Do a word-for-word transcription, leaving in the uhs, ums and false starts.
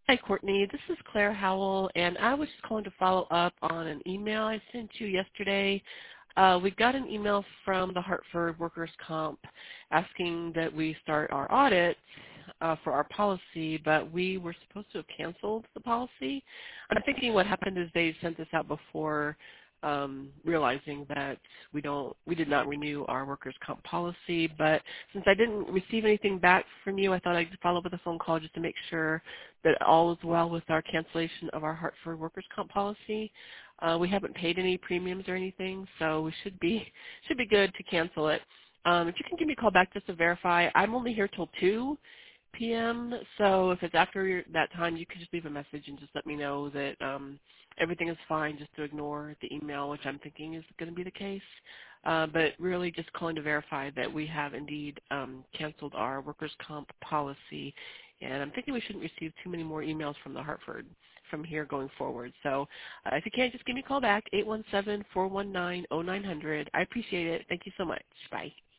Hi, Courtney. This is Claire Howell, and I was just calling to follow up on an email I sent you yesterday. Uh, we got an email from the Hartford Workers' Comp asking that we start our audit uh, for our policy, but we were supposed to have canceled the policy. I'm thinking what happened is they sent this out before um, realizing that we don't, we did not renew our workers' comp policy. But since I didn't receive anything back from you, I thought I'd follow up with a phone call just to make sure that all is well with our cancellation of our Hartford workers' comp policy. Uh, we haven't paid any premiums or anything, so we should be should be good to cancel it. Um, if you can give me a call back just to verify, I'm only here till two p m, so if it's after your, that time, you can just leave a message and just let me know that um, everything is fine, just to ignore the email, which I'm thinking is going to be the case. Uh, but really just calling to verify that we have indeed um, canceled our workers' comp policy, and I'm thinking we shouldn't receive too many more emails from the Hartford from here going forward. So uh, if you can, just give me a call back, eight one seven, four one nine, zero nine zero zero. I appreciate it. Thank you so much. Bye.